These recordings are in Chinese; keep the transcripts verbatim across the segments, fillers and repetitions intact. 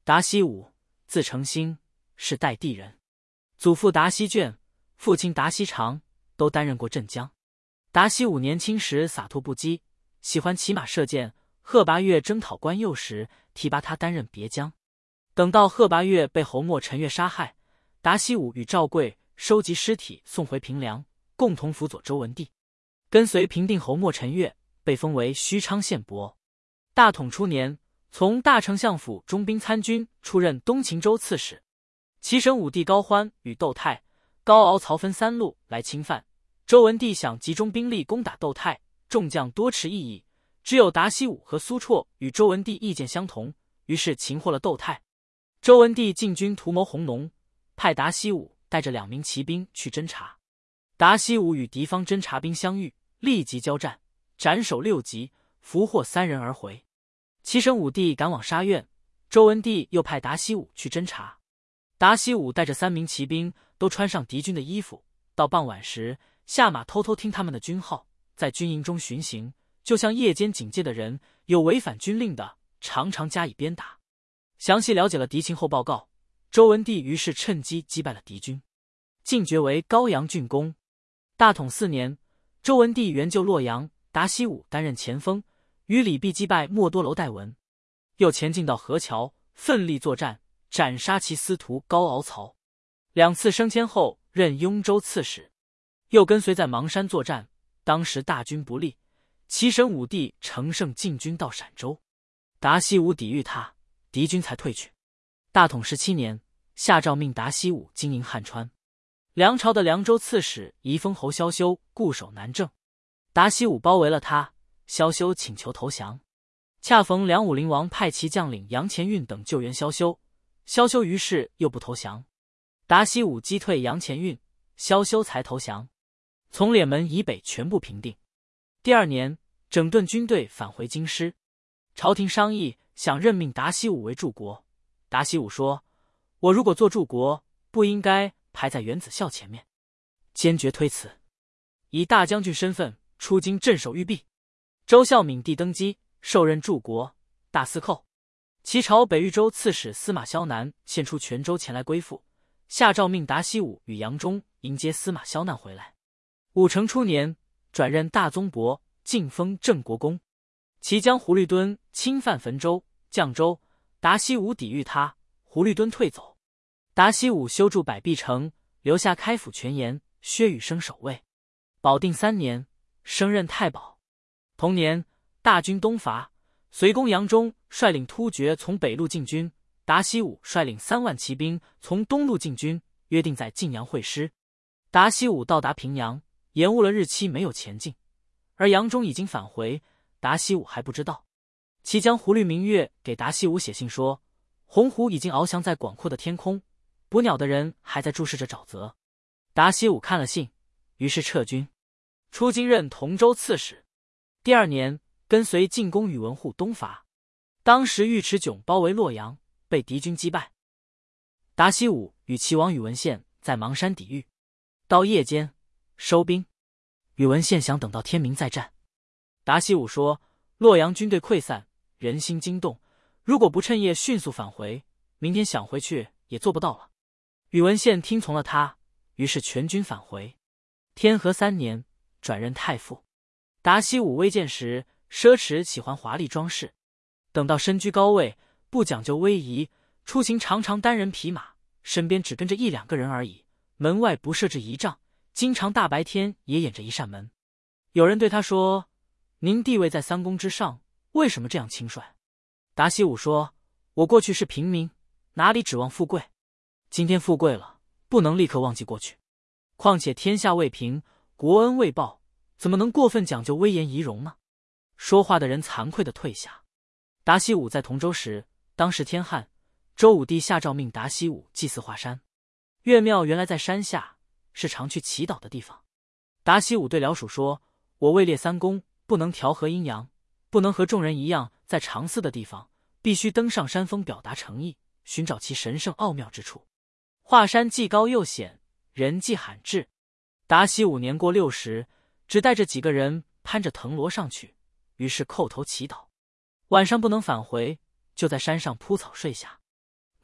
达西武，字承兴，是代地人，祖父达西卷，父亲达西长，都担任过镇将。达西武年轻时洒脱不羁，喜欢骑马射箭。贺拔岳征讨关右时，提拔他担任别将。等到贺拔岳被侯莫陈岳杀害，达西武与赵贵收集尸体送回平凉，共同辅佐周文帝，跟随平定侯莫陈岳，被封为虚昌县伯。大统初年，从大丞相府中兵参军，出任东秦州刺史。齐省武帝高欢与窦泰、高敖曹分三路来侵犯，周文帝想集中兵力攻打窦泰，众将多持异议，只有达西武和苏绰与周文帝意见相同，于是擒获了窦泰。周文帝进军图谋弘农，派达西武带着两名骑兵去侦察。达西武与敌方侦察兵相遇，立即交战，斩首六级，俘获三人而回。齐省武帝赶往沙苑，周文帝又派达西武去侦察。达西武带着三名骑兵都穿上敌军的衣服，到傍晚时下马偷偷听他们的军号，在军营中巡行，就像夜间警戒的人，有违反军令的常常加以鞭打。详细了解了敌情后报告，周文帝于是趁机击败了敌军，进爵为高阳郡公。大统四年，周文帝援救洛阳，达西武担任前锋，与李弼击败莫多楼戴文，又前进到河桥，奋力作战，斩杀其司徒高敖曹。两次升迁后任雍州刺史，又跟随在邙山作战。当时大军不利，齐省武帝乘胜进军到陕州，达西武抵御他，敌军才退去。大统十七年，下诏命达西武经营汉川。梁朝的凉州刺史宜封侯萧修固守南郑，达西武包围了他，萧修请求投降。恰逢梁武灵王派其将领杨前运等救援萧修，萧修于是又不投降。达西武击退杨前运，萧修才投降。从敛门以北全部平定。第二年，整顿军队返回京师，朝廷商议想任命达西武为柱国。达西武说：“我如果做柱国，不应该排在袁子孝前面。”坚决推辞，以大将军身份出京镇守玉璧。周孝敏帝登基，受任柱国、大司寇。齐朝北豫州刺史司马萧南献出泉州前来归附，下诏命达西武与杨忠迎接司马萧南回来。武成初年，转任大宗伯，晋封郑国公。齐将胡律敦侵犯汾州、绛州，达西武抵御他，胡律敦退走。达西武修筑百壁城，留下开府全言、薛宇升守卫。保定三年，升任太保。同年，大军东伐，随公杨忠率领突厥从北路进军，达西武率领三万骑兵从东路进军，约定在晋阳会师。达西武到达平阳，延误了日期，没有前进，而杨忠已经返回，达西武还不知道。齐将胡律明月给达西武写信说，鸿鹄已经翱翔在广阔的天空，捕鸟的人还在注视着沼泽。达西武看了信，于是撤军，出京任同州刺史。第二年，跟随晋公宇文护东伐，当时尉迟迥包围洛阳，被敌军击败。达西武与齐王宇文宪在邙山抵御，到夜间收兵，宇文宪想等到天明再战。达西武说，洛阳军队溃散，人心惊动，如果不趁夜迅速返回，明天想回去也做不到了。宇文宪听从了他，于是全军返回。天和三年，转任太傅。达西武微贱时，奢侈喜欢华丽装饰，等到身居高位，不讲究威仪，出行常常单人匹马，身边只跟着一两个人而已，门外不设置仪仗，经常大白天也掩着一扇门。有人对他说，您地位在三公之上，为什么这样轻率？达西武说，我过去是平民，哪里指望富贵？今天富贵了，不能立刻忘记过去。况且天下未平，国恩未报，怎么能过分讲究威严仪容呢？说话的人惭愧地退下。达西武在同州时，当时天旱，周武帝下诏命达西武祭祀华山。岳庙原来在山下，是常去祈祷的地方。达西武对僚属说，我位列三公，不能调和阴阳，不能和众人一样在常祀的地方，必须登上山峰表达诚意，寻找其神圣奥妙之处。华山既高又险，人迹罕至。达西武年过六十，只带着几个人攀着藤萝上去，于是叩头祈祷。晚上不能返回，就在山上铺草睡下。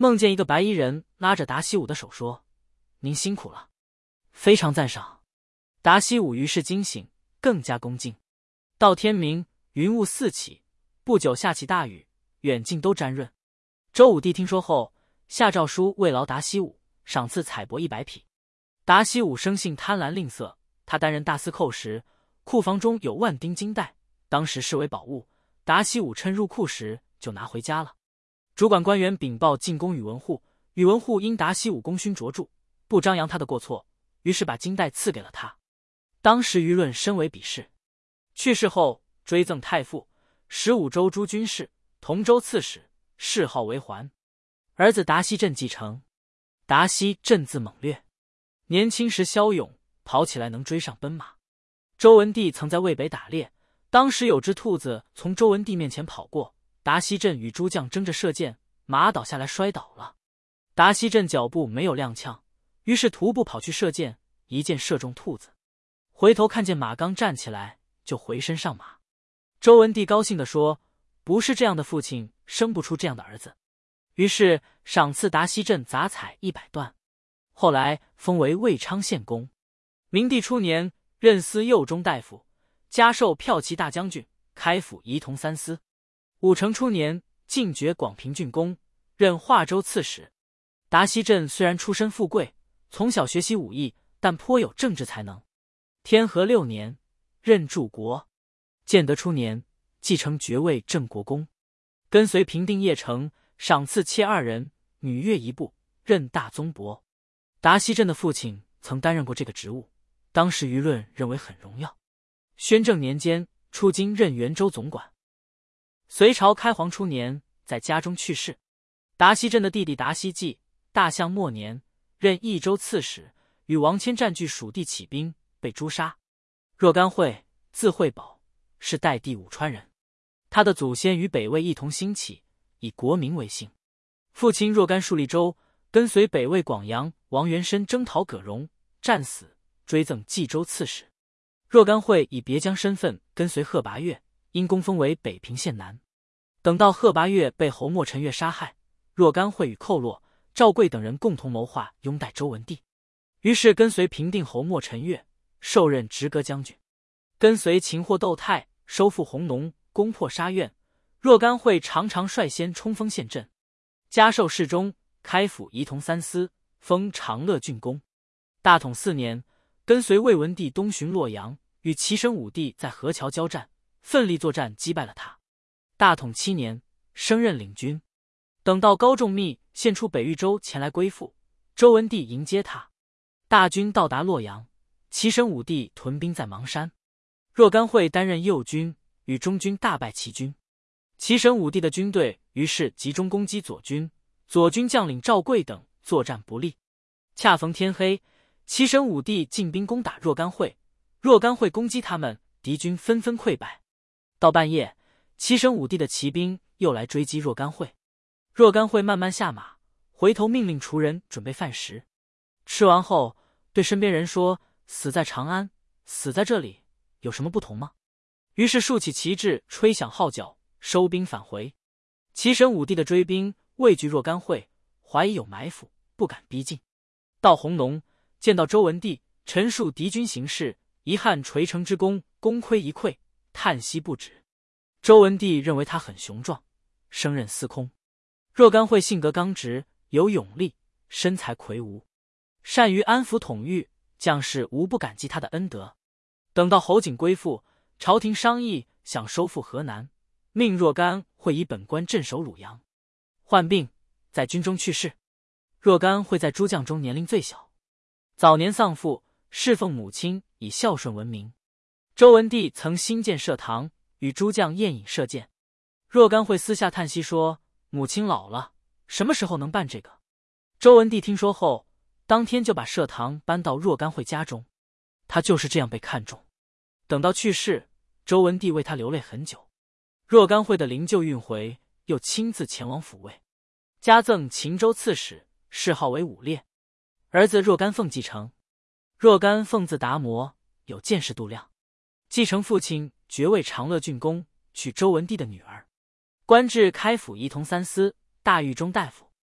梦见一个白衣人拉着达西武的手说：“您辛苦了，非常赞赏。”达西武于是惊醒，更加恭敬。到天明，云雾四起，不久下起大雨，远近都沾润。周武帝听说后，下诏书慰劳达西武，赏赐彩帛一百匹。达西武生性贪婪吝啬，他担任大司寇时，库房中有万丁金带，当时视为宝物。达西武趁入库时就拿回家了。主管官员禀报进宫宇文护，宇文护因达西武功勋卓著，不张扬他的过错，于是把金带赐给了他。当时舆论深为鄙视。去世后追赠太傅，十五州诸军事，同州刺史，谥号为桓。儿子达西镇继承。达西镇字猛略，年轻时骁勇，跑起来能追上奔马。周文帝曾在渭北打猎，当时有只兔子从周文帝面前跑过，达西镇与诸将争着射箭，马倒下来摔倒了。达西镇脚步没有踉跄，于是徒步跑去射箭，一箭射中兔子。回头看见马刚站起来，就回身上马。周文帝高兴地说：“不是这样的父亲，生不出这样的儿子。”于是赏赐达西镇杂彩一百段。后来封为魏昌县公。明帝初年，任司右中大夫，加授骠骑大将军，开府仪同三司。武成初年，进爵广平郡公，任华州刺史。达西镇虽然出身富贵，从小学习武艺，但颇有政治才能。天和六年，任柱国。建德初年，继承爵位镇国公，跟随平定邺城，赏赐妾二人，女乐一部，任大宗伯。达西镇的父亲曾担任过这个职务，当时舆论认为很荣耀。宣政年间，出京任元州总管。隋朝开皇初年，在家中去世。达西镇的弟弟达西济，大象末年，任益州刺史，与王谦占据蜀地起兵，被诛杀。若干会，字惠保，是代地武川人。他的祖先与北魏一同兴起，以国名为姓。父亲若干树立州，跟随北魏广阳王元申征讨葛荣，战死，追赠冀州刺史。若干会以别将身份跟随贺拔岳，因功封为北平县男。等到贺拔岳被侯莫陈岳杀害，若干会与寇洛、赵贵等人共同谋划拥戴周文帝，于是跟随平定侯莫陈岳，受任直阁将军。跟随擒获窦泰，收复弘农，攻破沙苑。若干会常常率先冲锋陷阵，加授侍中，开府仪同三司，封长乐郡公。大统四年，跟随魏文帝东巡洛阳，与齐神武帝在河桥交战，奋力作战，击败了他。大统七年，升任领军。等到高仲密献出北豫州前来归附，周文帝迎接他。大军到达洛阳，齐神武帝屯兵在邙山。若干会担任右军，与中军大败齐军。齐神武帝的军队于是集中攻击左军，左军将领赵贵等作战不利。恰逢天黑，齐神武帝进兵攻打若干会，若干会攻击他们，敌军纷纷溃败。到半夜，齐神武帝的骑兵又来追击若干会。若干会慢慢下马，回头命令厨人准备饭食。吃完后，对身边人说：“死在长安，死在这里，有什么不同吗？”于是竖起旗帜，吹响号角，收兵返回。齐神武帝的追兵畏惧若干会，怀疑有埋伏，不敢逼近。到弘农，见到周文帝，陈述敌军形势，遗憾垂城之功，功亏一篑，叹息不止。周文帝认为他很雄壮，升任司空。若干会性格刚直，有勇力，身材魁梧，善于安抚统御，将士无不感激他的恩德。等到侯景归附，朝廷商议想收复河南，命若干会以本官镇守鲁阳。患病，在军中去世。若干会在诸将中年龄最小，早年丧父，侍奉母亲，以孝顺闻名。周文帝曾兴建社堂，与诸将宴饮射箭。若干会私下叹息说：“母亲老了，什么时候能办这个？”周文帝听说后，当天就把社堂搬到若干会家中。他就是这样被看重。等到去世，周文帝为他流泪很久。若干会的灵柩运回，又亲自前往抚慰，加赠秦州刺史，谥号为武烈。儿子若干凤继承。若干凤字达摩，有见识度量，继承父亲爵位长乐郡公，娶周文帝的女儿，官至开府仪同三司、大狱中大夫。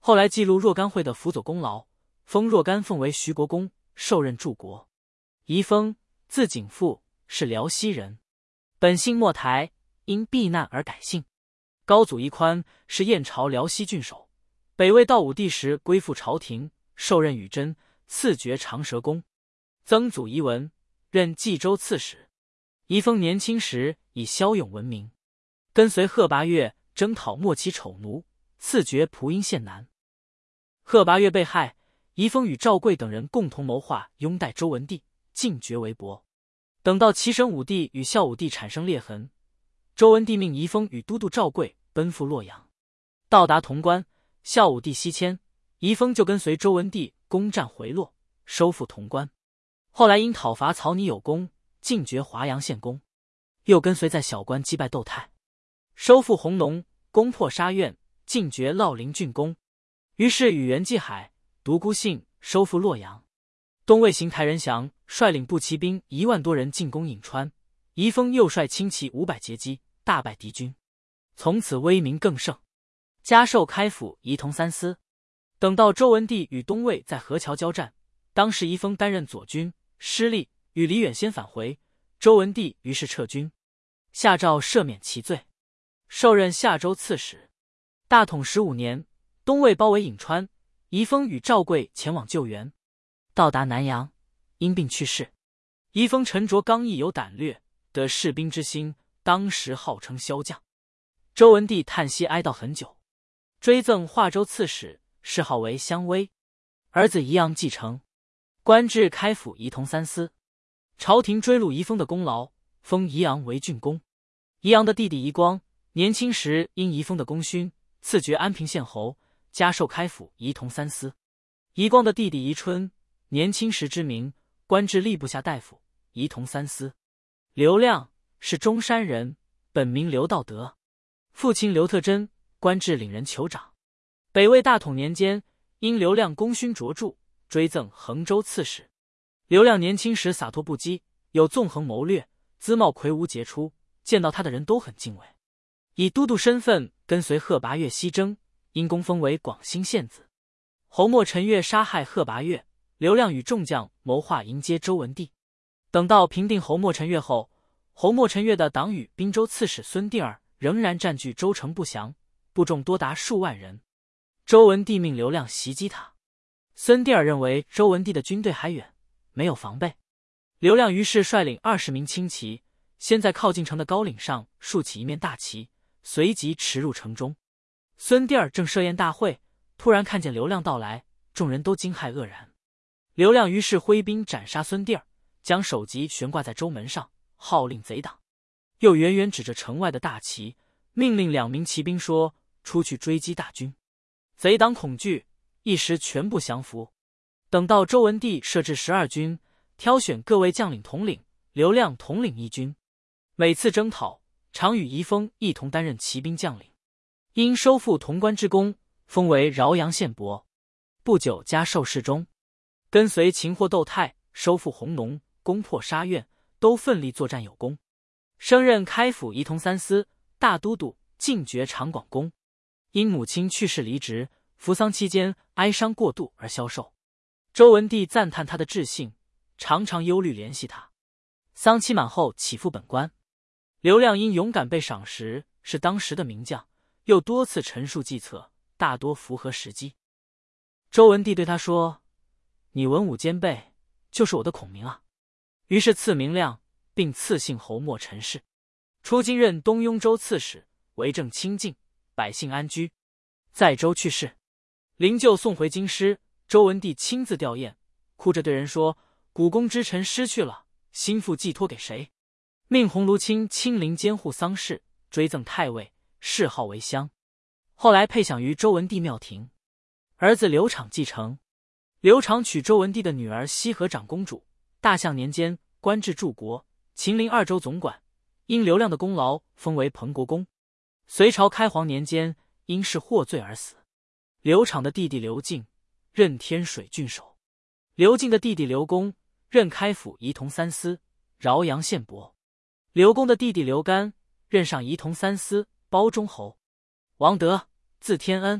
后来记录若干会的辅佐功劳，封若干凤为徐国公，受任柱国。仪封，字景父，是辽西人，本姓莫台，因避难而改姓。高祖仪宽是燕朝辽西郡守，北魏道武帝时归附朝廷，受任羽真，赐爵长舌公。曾祖仪文，任冀州刺史。仪封年轻时以骁勇闻名，跟随贺拔岳征讨莫齐丑奴，赐爵蒲阴县男。贺拔岳被害，仪封与赵贵等人共同谋划拥戴周文帝，进爵为伯。等到齐神武帝与孝武帝产生裂痕，周文帝命仪封与都督赵贵奔赴洛阳。到达潼关，孝武帝西迁，仪封就跟随周文帝攻占回洛，收复潼关。后来因讨伐曹拟有功，进爵华阳县公，又跟随在小关击败窦泰，收复弘农，攻破沙苑，进爵乐陵郡公。于是与袁继海、独孤信收复洛阳。东魏邢台人降，率领步骑兵一万多人进攻颍川，仪封又率轻骑五百截击，大败敌军，从此威名更盛，加授开府仪同三司。等到周文帝与东魏在河桥交战，当时仪封担任左军，失利，与李远先返回，周文帝于是撤军，下诏赦免其罪，受任夏州刺史。大统十五年，东魏包围颍川，仪封与赵贵前往救援，到达南阳，因病去世。仪封沉着刚毅，有胆略，得士兵之心，当时号称骁将。周文帝叹息哀悼很久，追赠华州刺史，谥号为襄威。儿子仪阳继承，官至开府仪同三司。朝廷追录仪封的功劳，封仪阳为郡公。仪阳的弟弟仪光年轻时因仪封的功勋，赐爵安平县侯，加授开府仪同三司。仪光的弟弟仪春年轻时知名，官至吏部下大夫，仪同三司。刘亮是中山人，本名刘道德，父亲刘特珍，官至领人酋长。北魏大统年间，因刘亮功勋卓著，追赠衡州刺史。刘亮年轻时洒脱不羁，有纵横谋略，姿貌魁梧杰出，见到他的人都很敬畏。以都督身份跟随贺拔岳西征，因功封为广兴县子。侯莫陈岳杀害贺拔岳，刘亮与众将谋划迎接周文帝。等到平定侯莫陈岳后，侯莫陈岳的党羽滨州刺史孙定儿仍然占据州城不降，部众多达数万人。周文帝命刘亮袭击他，孙定儿认为周文帝的军队还远，没有防备。刘亮于是率领二十名轻骑，先在靠近城的高岭上竖起一面大旗，随即驰入城中。孙定儿正设宴大会，突然看见刘亮到来，众人都惊骇愕然。刘亮于是挥兵斩杀孙定儿，将首级悬挂在州门上，号令贼党。又远远指着城外的大旗，命令两名骑兵说：“出去追击大军。”贼党恐惧，一时全部降服。等到周文帝设置十二军，挑选各位将领统领，刘亮统领一军。每次征讨，常与仪封一同担任骑兵将领。因收复潼关之功，封为饶阳县伯。不久加授侍中，跟随擒获窦泰，收复弘农，攻破沙苑，都奋力作战有功。升任开府仪同三司、大都督，进爵长广公。因母亲去世离职，服丧期间哀伤过度而消瘦。周文帝赞叹他的志信，常常忧虑联系他。丧期满后起复本官。刘亮因勇敢被赏识，是当时的名将，又多次陈述计策，大多符合时机。周文帝对他说：“你文武兼备，就是我的孔明啊。”于是赐明亮，并赐姓侯莫陈氏。出京任东雍州刺史，为政清静，百姓安居。在州去世，灵柩送回京师，周文帝亲自吊唁，哭着对人说：“古公之臣失去了，心腹寄托给谁？”命鸿胪卿亲临监护丧事，追赠太尉，谥号为襄。后来配享于周文帝庙庭。儿子刘昶继承。刘昶娶周文帝的女儿西河长公主，大象年间官至柱国，秦陵二州总管，因刘亮的功劳，封为彭国公。隋朝开皇年间，因是获罪而死。刘昶的弟弟刘敬任天水郡守。刘敬的弟弟刘公任开府仪同三司、饶阳县伯。刘公的弟弟刘干任上仪同三司、包中侯。王德，字天恩，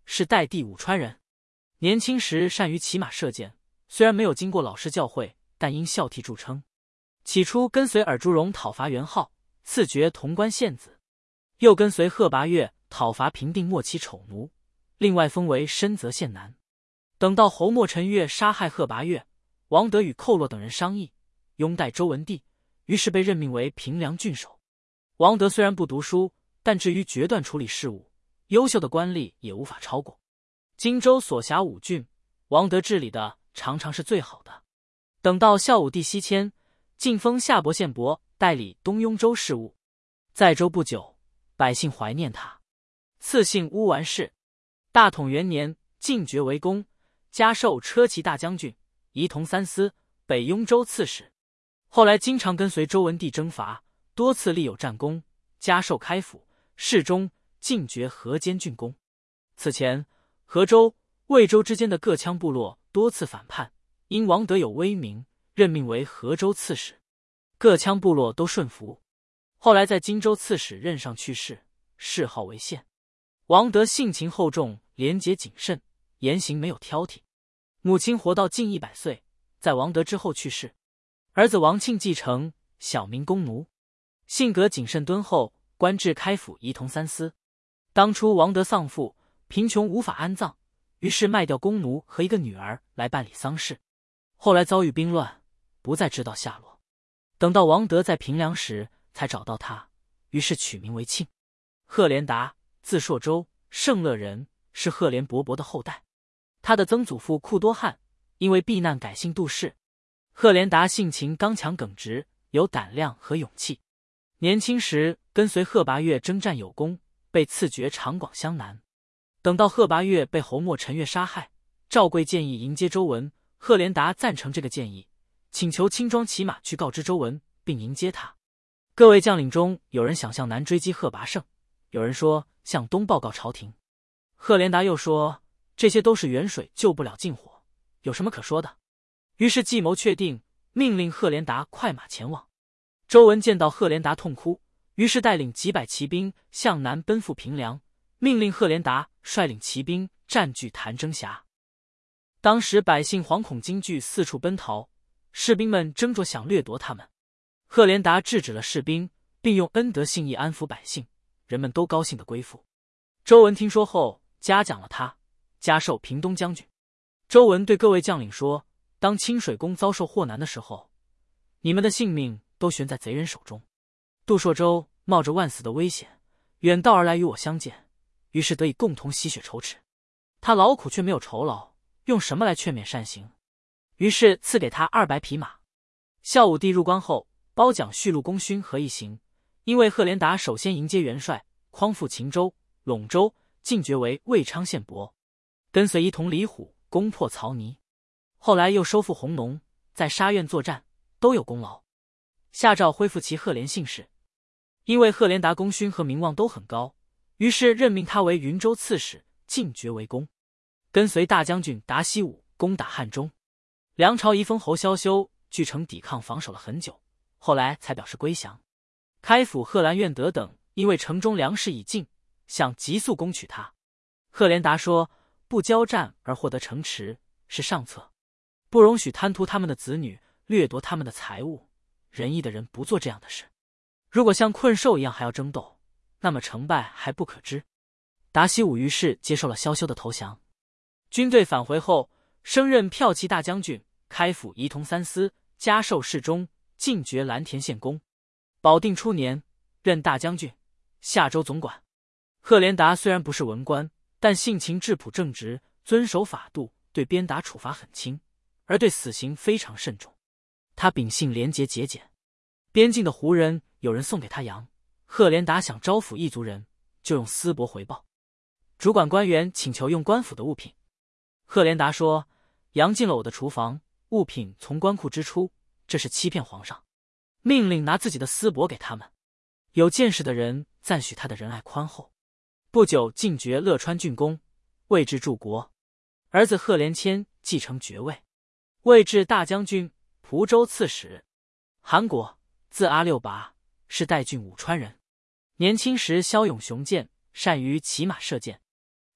是代地武川人。年轻时善于骑马射箭，虽然没有经过老师教诲，但因孝悌著称。起初跟随尔朱荣讨伐元昊，赐爵潼关县子，又跟随贺拔岳讨伐平定末期丑奴，另外封为深泽县男。等到侯莫陈岳杀害贺拔岳，王德与寇洛等人商议，拥戴周文帝，于是被任命为平凉郡守。王德虽然不读书，但至于决断处理事务，优秀的官吏也无法超过。荆州所辖五郡，王德治理的常常是最好的。等到孝武帝西迁，晋封夏伯县伯，代理东雍州事务。在州不久，百姓怀念他，赐姓乌丸氏。大统元年，进爵为公，加授车骑大将军、仪同三司、北雍州刺史。后来经常跟随周文帝征伐，多次立有战功，加授开府、侍中，进爵河间郡公。此前，河州、魏州之间的各羌部落多次反叛，因王德有威名，任命为河州刺史，各羌部落都顺服。后来在荆州刺史任上去世，谥号为宪。王德性情厚重，廉洁谨慎，言行没有挑剔。母亲活到近一百岁，在王德之后去世。儿子王庆继承，小名弓奴，性格谨慎敦厚，官至开府仪同三司。当初王德丧父，贫穷无法安葬，于是卖掉弓奴和一个女儿来办理丧事。后来遭遇兵乱，不再知道下落。等到王德在平凉时，才找到他，于是取名为庆。贺连达，字硕州，圣乐人，是贺连勃勃的后代。他的曾祖父库多汉因为避难改姓杜氏。贺连达性情刚强耿直，有胆量和勇气。年轻时跟随贺拔岳征战有功，被赐爵长广乡男。等到贺拔岳被侯莫陈岳杀害，赵贵建议迎接周文，贺连达赞成这个建议，请求轻装骑马去告知周文，并迎接他。各位将领中，有人想向南追击贺拔胜，有人说向东报告朝廷。贺连达又说，这些都是远水救不了近火，有什么可说的？于是计谋确定，命令贺连达快马前往。周文见到贺连达痛哭，于是带领几百骑兵向南奔赴平凉，命令贺连达率领骑兵占据谭征峡。当时百姓惶恐惊惧，四处奔逃，士兵们争着想掠夺他们。贺连达制止了士兵，并用恩德信义安抚百姓，人们都高兴地归附。周文听说后，嘉奖了他，加授平东将军。周文对各位将领说，当清水宫遭受祸难的时候，你们的性命都悬在贼人手中。杜硕州冒着万死的危险，远道而来与我相见，于是得以共同吸血仇耻。他劳苦却没有酬劳，用什么来劝勉善行？于是赐给他二百匹马。孝武帝入关后，褒奖续禄功勋和一行，因为贺连达首先迎接元帅，匡复秦州、陇州，进爵为魏昌县伯，跟随仪同李虎攻破曹泥。后来又收复弘农，在沙苑作战，都有功劳。下诏恢复其贺连姓氏。因为贺连达功勋和名望都很高，于是任命他为云州刺史，进爵为公，跟随大将军达西武攻打汉中。梁朝遗封侯萧修据城抵抗防守了很久，后来才表示归降。开府贺兰愿德等因为城中粮食已尽，想急速攻取他。贺连达说，不交战而获得城池是上策，不容许贪图他们的子女，掠夺他们的财物。仁义的人不做这样的事。如果像困兽一样还要争斗，那么成败还不可知。达西武于是接受了萧修的投降。军队返回后，升任骠骑大将军，开府仪同三司，加授侍中，进爵蓝田县公。保定初年，任大将军、夏州总管。贺连达虽然不是文官，但性情质朴正直，遵守法度，对鞭打处罚很轻，而对死刑非常慎重。他秉性廉洁节俭。边境的胡人有人送给他羊，贺连达想招抚异族人，就用丝帛回报。主管官员请求用官府的物品，贺连达说，羊进了我的厨房，物品从官库支出，这是欺骗皇上。命令拿自己的丝帛给他们。有见识的人赞许他的仁爱宽厚。不久进爵乐川郡公，位至柱国。儿子贺连谦继承爵位，位至大将军、蒲州刺史。韩国，字阿六拔，是代郡武川人。年轻时骁勇雄健，善于骑马射箭。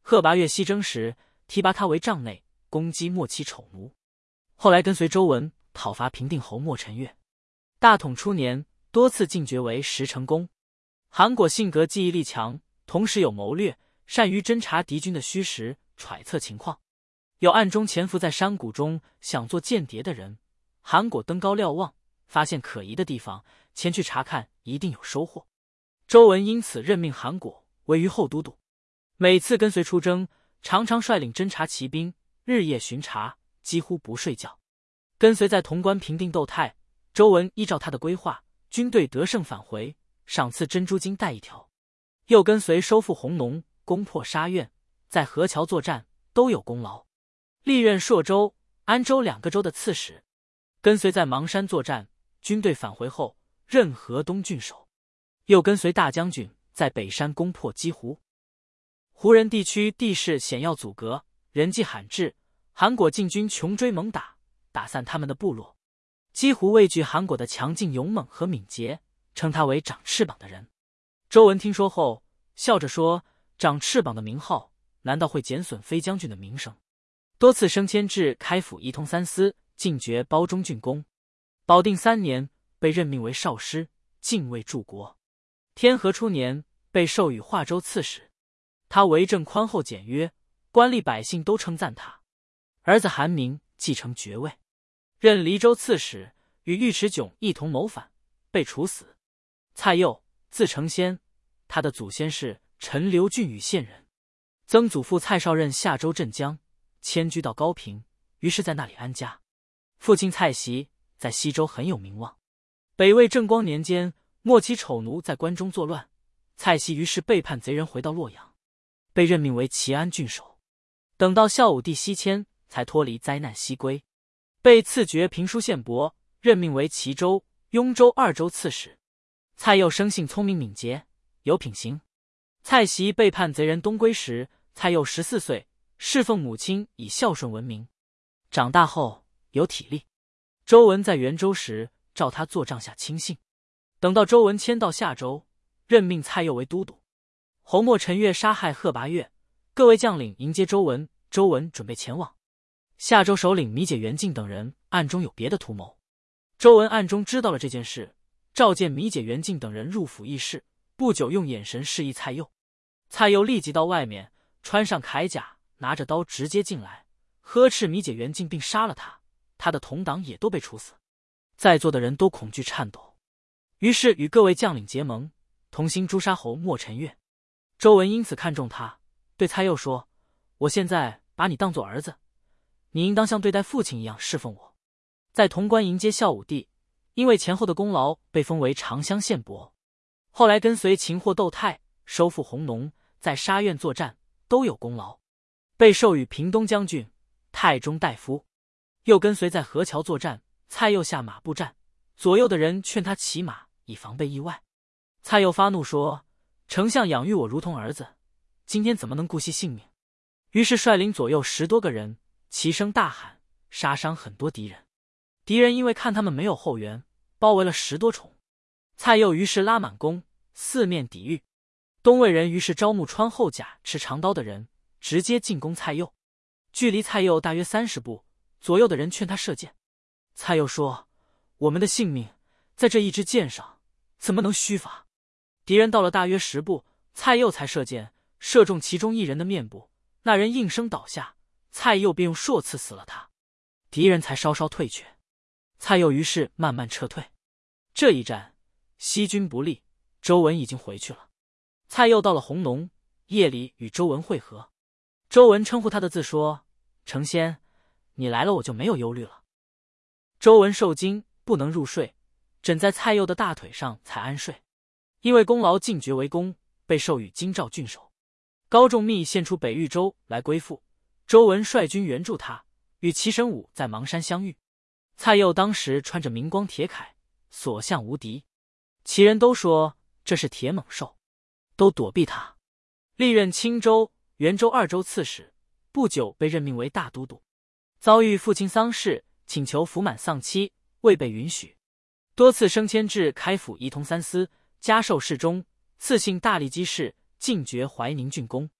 贺拔岳西征时，提拔他为帐内，攻击莫其丑奴。后来跟随周文讨伐平定侯莫陈岳。大统初年，多次进爵为石城公。韩果性格记忆力强，同时有谋略，善于侦察敌军的虚实，揣测情况。有暗中潜伏在山谷中想做间谍的人，韩果登高瞭望，发现可疑的地方，前去查看，一定有收获。周文因此任命韩果为虞后都督，每次跟随出征，常常率领侦察骑兵，日夜巡查，几乎不睡觉。跟随在潼关平定窦泰，周文依照他的规划，军队得胜返回，赏赐珍珠金带一条。又跟随收复弘农，攻破沙苑，在河桥作战，都有功劳。历任朔州、安州两个州的刺史。跟随在邙山作战，军队返回后，任河东郡守。又跟随大将军在北山攻破鸡湖。胡人地区地势险要阻隔，人迹罕至，韩果进军穷追猛打，打散他们的部落。几乎畏惧韩果的强劲勇猛和敏捷，称他为长翅膀的人。周文听说后，笑着说：长翅膀的名号，难道会减损飞将军的名声？多次升迁至开府仪同三司，进爵褒中郡公。保定三年，被任命为少师，禁卫柱国。天和初年，被授予华州刺史。他为政宽厚简约，官吏百姓都称赞他。儿子韩明继承爵位，任黎州刺史，与尉迟迥一同谋反，被处死。蔡佑，字承先，他的祖先是陈留郡禹县人，曾祖父蔡绍任夏州镇江，迁居到高平，于是在那里安家。父亲蔡袭在西州很有名望。北魏正光年间，莫其丑奴在关中作乱，蔡袭于是背叛贼人，回到洛阳，被任命为齐安郡守。等到孝武帝西迁，才脱离灾难西归，被赐爵平书县伯，任命为齐州、雍州二州刺史。蔡佑生性聪明敏捷，有品行。蔡袭背叛贼人东归时，蔡佑十四岁，侍奉母亲，以孝顺闻名。长大后有体力。周文在元州时，召他做帐下亲信。等到周文迁到夏州，任命蔡佑为都督。侯莫陈岳杀害贺拔岳，各位将领迎接周文，周文准备前往。夏州首领米解元敬等人暗中有别的图谋。周文暗中知道了这件事，召见米解元敬等人入府议事，不久用眼神示意蔡佑。蔡佑立即到外面，穿上铠甲，拿着刀直接进来，呵斥米解元敬并杀了他，他的同党也都被处死。在座的人都恐惧颤抖，于是与各位将领结盟，同心诛杀侯莫陈岳。周文因此看重他，对蔡佑说：我现在把你当作儿子，你应当像对待父亲一样侍奉我。在潼关迎接孝武帝，因为前后的功劳，被封为长乡县伯。后来跟随擒获窦泰，收复弘农，在沙苑作战，都有功劳，被授予平东将军、太中大夫。又跟随在河桥作战，蔡佑下马步战，左右的人劝他骑马，以防备意外。蔡佑发怒说：丞相养育我如同儿子，今天怎么能顾惜性命？于是率领左右十多个人，齐声大喊，杀伤很多敌人。敌人因为看他们没有后援，包围了十多重。蔡佑于是拉满弓，四面抵御。东魏人于是招募穿厚甲、持长刀的人，直接进攻蔡佑。距离蔡佑大约三十步，左右的人劝他射箭。蔡佑说：我们的性命在这一支箭上，怎么能虚发？敌人到了大约十步，蔡佑才射箭，射中其中一人的面部，那人应声倒下，蔡佑便用槊刺死了他，敌人才稍稍退却。蔡佑于是慢慢撤退。这一战西军不利，周文已经回去了。蔡佑到了弘农，夜里与周文会合。周文称呼他的字说：承先，你来了，我就没有忧虑了。周文受惊，不能入睡，枕在蔡佑的大腿上才安睡。因为功劳进爵为公，被授予京兆郡守。高仲密献出北豫州来归附，周文率军援助他，与齐神武在邙山相遇。蔡佑当时穿着明光铁铠，所向无敌，齐人都说这是铁猛兽，都躲避他。历任青州、元州二州刺史，不久被任命为大都督。遭遇父亲丧事，请求服满丧期，未被允许，多次升迁至开府仪同三司，加授侍中，赐姓大利基氏，进爵怀宁郡公。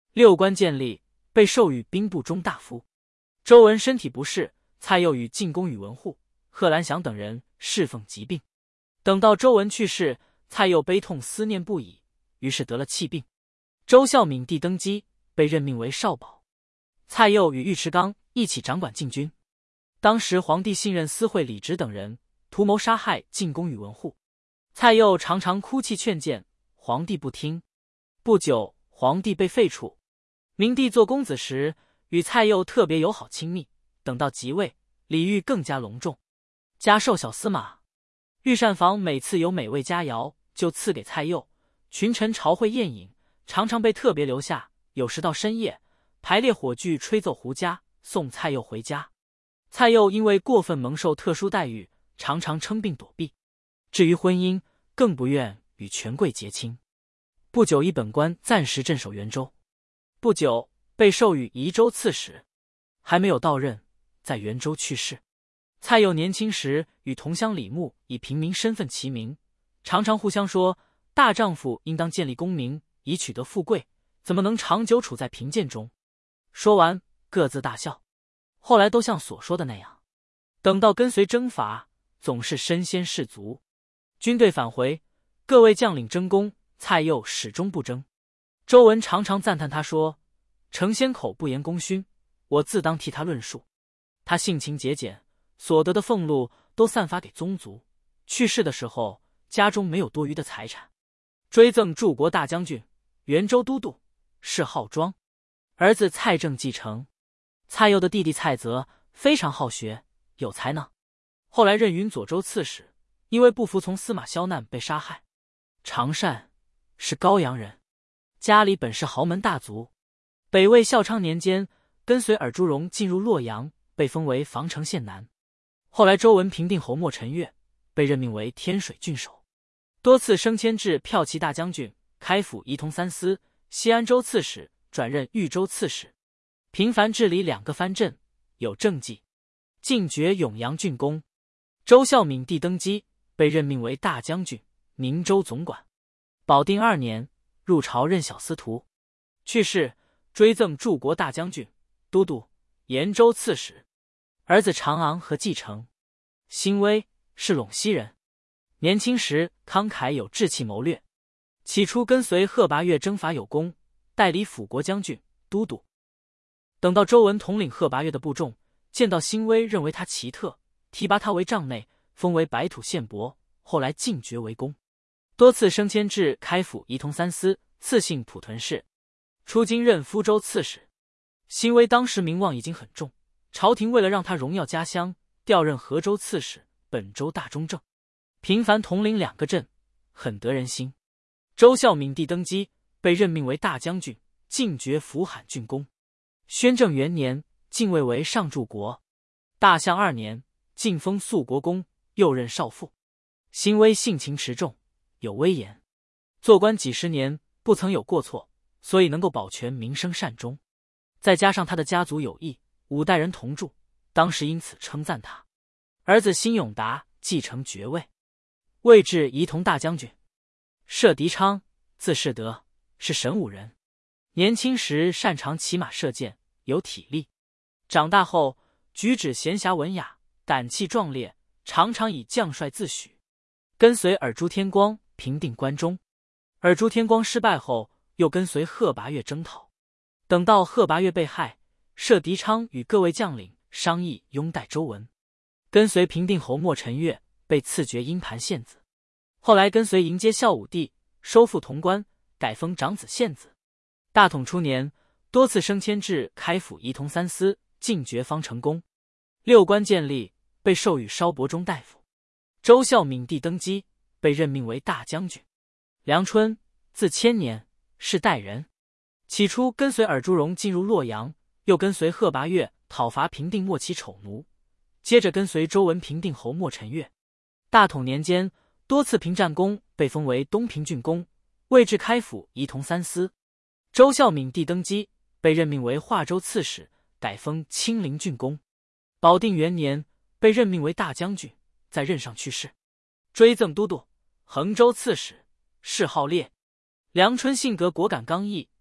六官建立，被授予兵部中大夫。周文身体不适，蔡佑与进宫宇文护、贺兰祥等人侍奉疾病。等到周文去世，蔡佑悲痛思念不已，于是得了气病。周孝敏帝登基，被任命为少保。蔡佑与尉迟纲一起掌管禁军。当时皇帝信任司会李直等人，图谋杀害进宫宇文护。蔡佑常常哭泣劝谏，皇帝不听。不久，皇帝被废黜。明帝做公子时，与蔡佑特别友好亲密。等到即位，礼遇更加隆重，加授小司马。御膳房每次有美味佳肴，就赐给蔡佑。群臣朝会宴饮，常常被特别留下。有时到深夜，排列火炬，吹奏胡笳，送蔡佑回家。蔡佑因为过分蒙受特殊待遇，常常称病躲避。至于婚姻，更不愿与权贵结亲。不久，以本官暂时镇守元州。不久，被授予宜州刺史。还没有到任，在元州去世。蔡佑年轻时与同乡李牧以平民身份齐名，常常互相说：大丈夫应当建立功名，以取得富贵，怎么能长久处在贫贱中？说完，各自大笑。后来都像所说的那样，等到跟随征伐，总是身先士卒。军队返回，各位将领争功，蔡佑始终不争。周文常常赞叹他说：成先口不言功勋，我自当替他论述。他性情节俭，所得的俸禄都散发给宗族。去世的时候，家中没有多余的财产，追赠柱国大将军、元州都督，谥浩庄。儿子蔡政继承。蔡佑的弟弟蔡泽非常好学，有才能，后来任云左州刺史，因为不服从司马萧难被杀害。常善是高阳人，家里本是豪门大族。北魏孝昌年间，跟随尔朱荣进入洛阳，被封为防城县男。后来周文平定侯莫陈岳，被任命为天水郡守，多次升迁至骠骑大将军、开府仪同三司、西安州刺史，转任豫州刺史，频繁治理两个藩镇，有政绩，进爵永阳郡公。周孝敏帝登基，被任命为大将军、宁州总管。保定二年，入朝任小司徒。去世，追赠柱国大将军、都督、延州刺史。儿子长昂和继承。辛微是陇西人，年轻时慷慨有志气谋略。起初跟随贺拔岳征伐有功，代理辅国将军、都督。等到周文统领贺拔岳的部众，见到辛微，认为他奇特，提拔他为帐内，封为白土县伯，后来进爵为公，多次升迁至开府仪同三司、赐姓蒲屯氏。出京任福州刺史。辛微当时名望已经很重，朝廷为了让他荣耀家乡，调任河州刺史、本州大中正，频繁统领两个镇，很得人心。周孝敏帝登基，被任命为大将军，进爵扶罕郡公。宣政元年，进位为上柱国。大象二年，晋封肃国公，又任少傅。辛微性情持重，有威严，做官几十年不曾有过错，所以能够保全民生善终。再加上他的家族有义，五代人同住，当时因此称赞他。儿子辛永达继承爵位，位至仪同大将军。射狄昌，字士德，是神武人。年轻时擅长骑马射箭，有体力。长大后举止闲暇文雅，胆气壮烈，常常以将帅自诩。跟随尔朱天光平定关中。尔朱天光失败后，又跟随贺拔岳征讨。等到贺拔岳被害，射狄昌与各位将领商议拥戴周文，跟随平定侯莫陈岳，被赐爵阴盘县子。后来跟随迎接孝武帝，收复潼关，改封长子县子。大统初年，多次升迁至开府仪同三司，进爵方成公。六官建立，被授予稍伯中大夫。周孝敏帝登基，被任命为大将军。梁春，字千年，是代人。起初跟随尔朱荣进入洛阳，又跟随贺拔岳讨伐平定莫骑丑奴，接着跟随周文平定侯莫陈岳。大统年间，多次平战功，被封为东平郡公，位至开府仪同三司。周孝敏帝登基，被任命为华州刺史，改封青陵郡公。保定元年，被任命为大将军，在任上去世。追赠都督、衡州刺史，谥号烈。梁春性格果敢刚毅，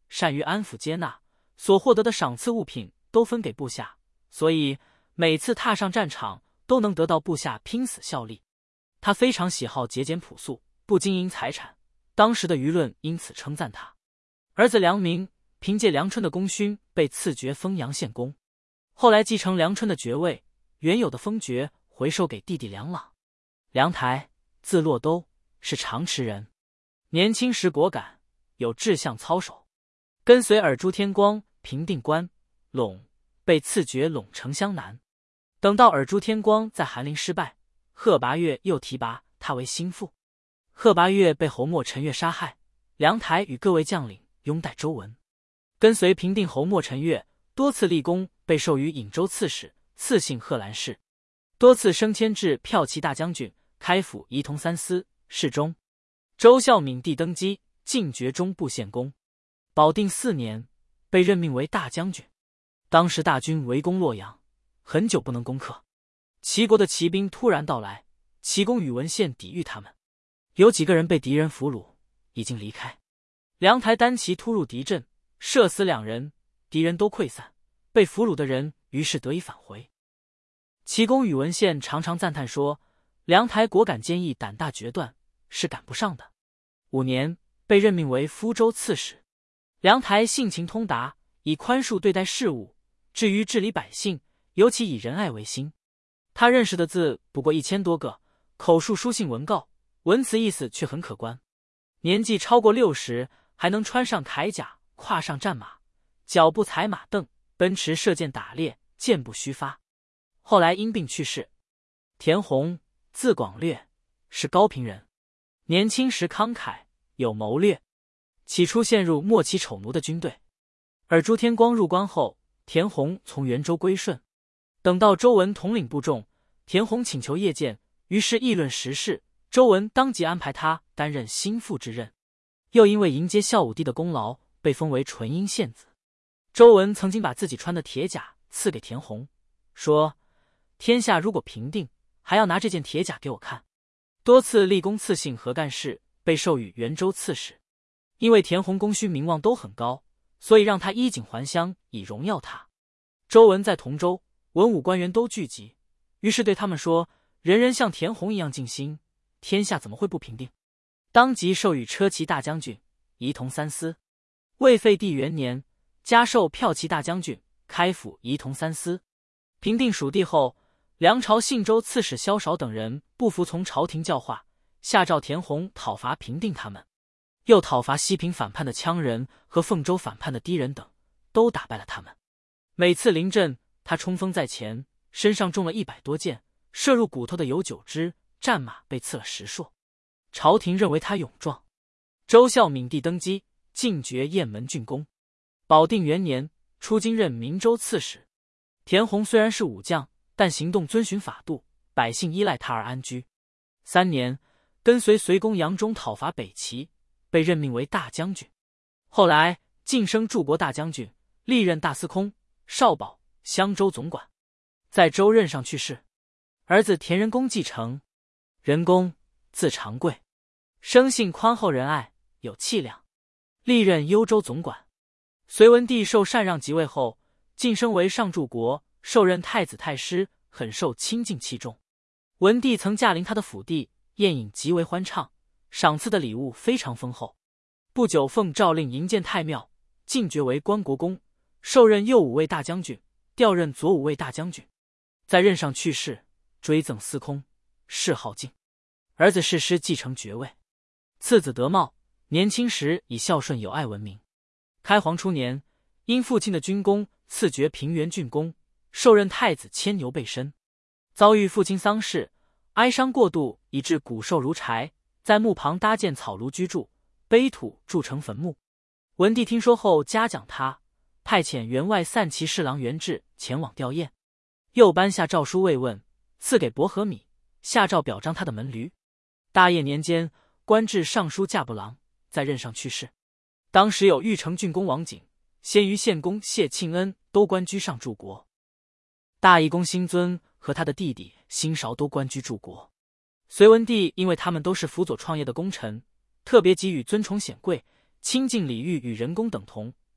善于安抚接纳，所获得的赏赐物品都分给部下，所以每次踏上战场都能得到部下拼死效力。他非常喜好节俭朴素，不经营财产，当时的舆论因此称赞他。儿子梁明凭借梁春的功勋被赐爵丰阳县公，后来继承梁春的爵位，原有的封爵回授给弟弟梁朗。梁台，字洛都，是长池人，年轻时果敢，有志向操守，跟随尔朱天光平定关陇，被赐爵陇丞相南。等到尔朱天光在韩陵失败，贺拔岳又提拔他为心腹。贺拔岳被侯莫陈岳杀害，梁台与各位将领拥戴周文，跟随平定侯莫陈岳，多次立功，被授予颍州刺史，赐姓贺兰氏，多次升迁至骠骑大将军、开府仪同三司、侍中。周孝敏帝登基，进爵中部县公。保定四年，被任命为大将军。当时大军围攻洛阳，很久不能攻克。齐国的骑兵突然到来，齐公宇文宪抵御他们，有几个人被敌人俘虏，已经离开。梁台单骑突入敌阵，射死两人，敌人都溃散，被俘虏的人于是得以返回。齐公宇文宪常常赞叹说，梁台果敢坚毅，胆大决断，是赶不上的。五年，被任命为福州刺史。梁台性情通达，以宽恕对待事物，至于治理百姓，尤其以仁爱为心。他认识的字不过一千多个，口述书信文告，文词意思却很可观。年纪超过六十，还能穿上铠甲，跨上战马，脚步踩马镫，奔驰射箭打猎，箭不虚发。后来因病去世。田弘，字广略，是高平人，年轻时慷慨，有谋略，起初陷入莫其丑奴的军队。尔朱天光入关后，田弘从元州归顺。等到周文统领部众，田弘请求谒见，于是议论时事，周文当即安排他担任心腹之任。又因为迎接孝武帝的功劳，被封为纯阴县子。周文曾经把自己穿的铁甲赐给田弘，说天下如果平定，还要拿这件铁甲给我看。多次立功赐姓何干事，被授予元州刺史。因为田弘功勋名望都很高，所以让他衣锦还乡，以荣耀他。周文在同州，文武官员都聚集，于是对他们说，人人像田弘一样尽心，天下怎么会不平定？当即授予车骑大将军，仪同三司。魏废帝元年，加授骠骑大将军，开府仪同三司。平定蜀地后，梁朝信州刺史萧韶等人不服从朝廷教化，下诏田弘讨伐平定他们，又讨伐西平反叛的羌人和凤州反叛的氐人等，都打败了他们。每次临阵，他冲锋在前，身上中了一百多箭，射入骨头的有九支，战马被刺了十槊。朝廷认为他勇壮。周孝敏帝登基，进爵雁门郡公。保定元年，出京任明州刺史。田弘虽然是武将，但行动遵循法度，百姓依赖他而安居。三年，跟随隋公杨忠讨伐北齐，被任命为大将军。后来晋升柱国大将军，历任大司空、少保、襄州总管。在州任上去世。儿子田仁公继承。仁公，字长贵，生性宽厚仁爱，有气量，历任幽州总管。隋文帝受禅让即位后，晋升为上柱国，受任太子太师，很受亲近器重。文帝曾驾临他的府邸，宴饮极为欢畅，赏赐的礼物非常丰厚。不久奉诏令营建太庙，进爵为关国公，受任右武卫大将军，调任左武卫大将军。在任上去世，追赠司空，谥号敬。儿子世师继承爵位。次子德茂，年轻时以孝顺有爱闻名。开皇初年，因父亲的军功，赐爵平原郡公，受任太子牵牛背身。遭遇父亲丧事，哀伤过度，以致骨瘦如柴，在墓旁搭建草庐居住，碑土筑成坟墓。文帝听说后嘉奖他，派遣员外散骑侍郎袁志前往吊唁，又颁下诏书慰问，赐给帛和米，下诏表彰他的门驴。大业年间，官至尚书驾部郎，在任上去世。当时有玉成郡公王景、鲜于县公谢庆恩都官居上柱国。大义公辛尊和他的弟弟辛韶都官居柱国。隋文帝因为他们都是辅佐创业的功臣，特别给予尊崇显贵，亲近礼遇与仁公等同，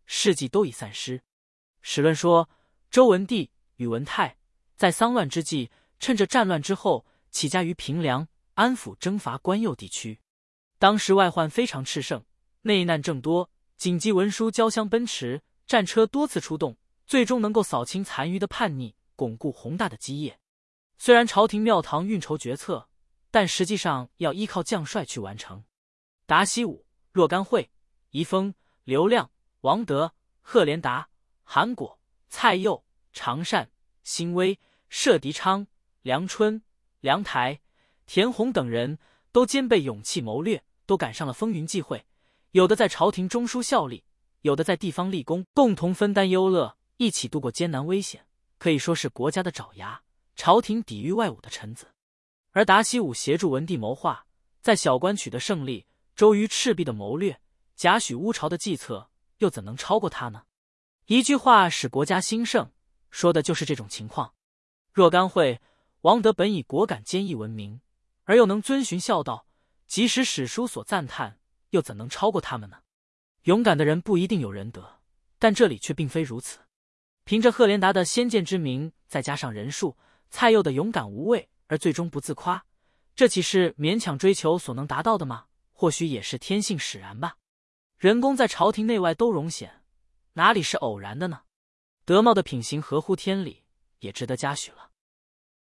事迹都已散失。史论说，周文帝、宇文泰在丧乱之际，趁着战乱之后，起家于平凉、安抚征伐关右地区。当时外患非常炽盛，内难正多，紧急文书交相奔驰，战车多次出动，最终能够扫清残余的叛逆，巩固宏大的基业。虽然朝廷庙堂运筹决策，但实际上要依靠将帅去完成。达西武、若干会、宜丰、刘亮、王德、贺连达、韩果、蔡佑、常善、辛威、射狄昌、梁春、梁台、田弘等人都兼备勇气谋略，都赶上了风云际会，有的在朝廷中枢效力，有的在地方立功，共同分担忧乐，一起度过艰难危险，可以说是国家的爪牙，朝廷抵御外侮的臣子。而达西武协助文帝谋划，在小关取得胜利，周瑜赤壁的谋略，贾诩乌巢的计策，又怎能超过他呢？一句话使国家兴盛，说的就是这种情况。若干会、王德本以果敢坚毅闻名，而又能遵循孝道，即使史书所赞叹，又怎能超过他们呢？勇敢的人不一定有仁德，但这里却并非如此。凭着贺连达的先见之明，再加上人数，蔡佑的勇敢无畏，而最终不自夸，这岂是勉强追求所能达到的吗？或许也是天性使然吧。人公在朝廷内外都荣显，哪里是偶然的呢？德茂的品行合乎天理，也值得嘉许了。